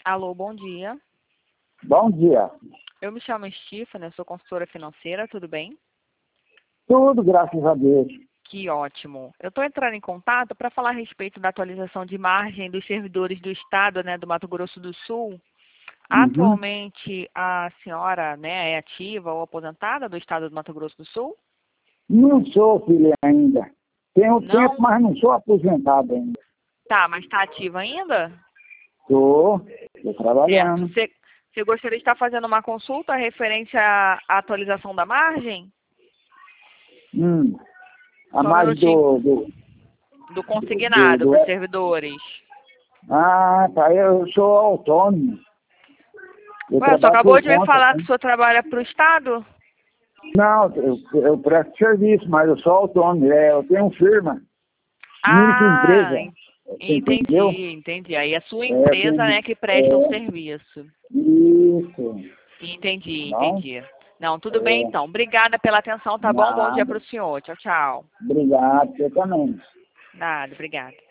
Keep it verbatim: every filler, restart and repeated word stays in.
Alô, bom dia. Bom dia. Eu me chamo Stephanie, eu sou consultora financeira, tudo bem? Tudo, graças a Deus. Que ótimo. Eu estou entrando em contato para falar a respeito da atualização de margem dos servidores do Estado, né, do Mato Grosso do Sul. Uhum. Atualmente, a senhora, né, é ativa ou aposentada do Estado do Mato Grosso do Sul? Não sou filho ainda. Tenho Não? tempo, mas não sou aposentado ainda. Tá, mas está ativa ainda? Estou, estou Certo. trabalhando. Você, você gostaria de estar fazendo uma consulta referente à à atualização da margem? Hum. A Só um mais minutinho. do, do, Do do, consignado do... para os servidores. Ah, tá. Eu sou autônomo. Eu Ué, só trabalho acabou por de me conta, falar que né? o senhor trabalha para o Estado? Não, eu, eu presto serviço, mas eu sou autônomo. É, eu tenho firma, Ah, microempresa. en- Você entendeu? entendi, entendi. Aí é a sua É, eu empresa, tenho... né, que presta o É, serviço. isso. Entendi, Não? entendi. Não, tudo bem É, então. Obrigada pela atenção, tá bom? Bom dia nada. para o senhor. Tchau, tchau. Obrigado, você também. Nada, obrigada.